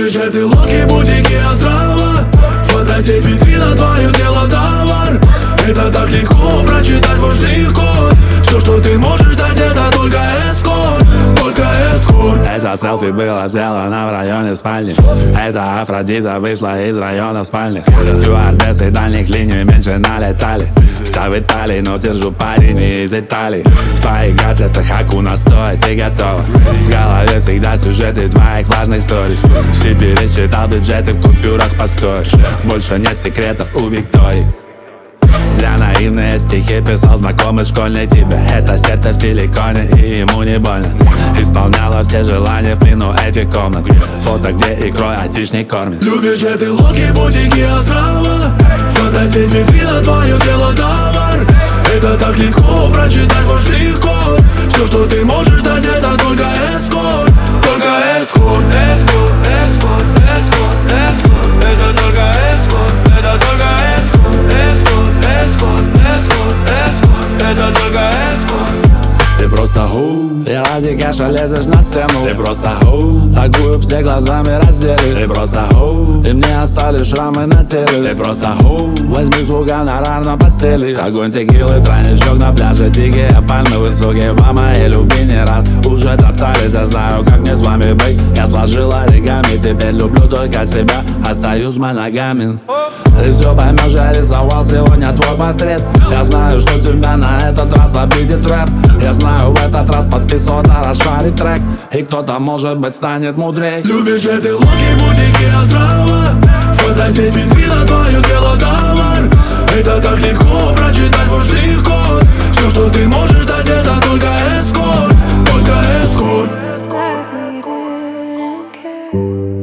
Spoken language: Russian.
бюджеты, лодки, бутики, острова. Фотосеть, витрина, твое тело, товар. Это так легко прочитать ваш штрих-код. Все, что ты можешь дать, это только эскорт. Только эскорт. Это селфи было сделано в районе спальни. Это Афродита вышла из района спальни. Стюардессы дальних линий меньше налетали. Вся в Италии, но держу парень из Италии. В твоих гаджетах Акуна стоит, ты готова. В голове всегда сюжеты твоих важных сторис. Ты пересчитал бюджеты, в купюрах построишь. Больше нет секретов у Виктории. Зря наивные стихи писал знакомый школьный тебе. Это сердце в силиконе и ему не больно. Исполняло все желания в плену этих комнат. Фото, где икрой античный кормит. Любишь джеты, лодки, бутики, острова. Фотосеть, витрина, твое тело, товар. Это так легко прочитать ваш штрих-код. Все, что ты можешь дать, это только эскорт. Только эскорт. Эскорт, эскорт, эскорт, эскорт. Это только эскорт. Это только эскорт. Эскорт, эскорт, эскорт, эскорт. Это только эскорт. Ты просто ху, и ради кэша лезешь на стену. Ты просто ху, такую все глазами раздели. Ты просто ху, и мне остались шрамы на теле. Ты просто ху, возьми звук гонорар на постели. Огонь текилы, тройничок на пляже. Дикие пальмы, высокие по моей любви не раз. Уже топтались, я знаю, как мне с вами быть. Я сложил оригами, теперь люблю только себя. Остаюсь моногамен. Ты все поймешь, я рисовал сегодня твой портрет. Я знаю, что тебя на этот раз обидит рэп. Я знаю, в этот раз подписота расшарит трек. И кто-то, может быть, станет мудрей. Любишь джеты, лодки, бутики, острова. Фотосеть, витрина, твое тело, товар. Это так легко прочитать ваш штрих-код. Все, что ты можешь дать, это только эскорт. Только эскорт. Like we didn't care.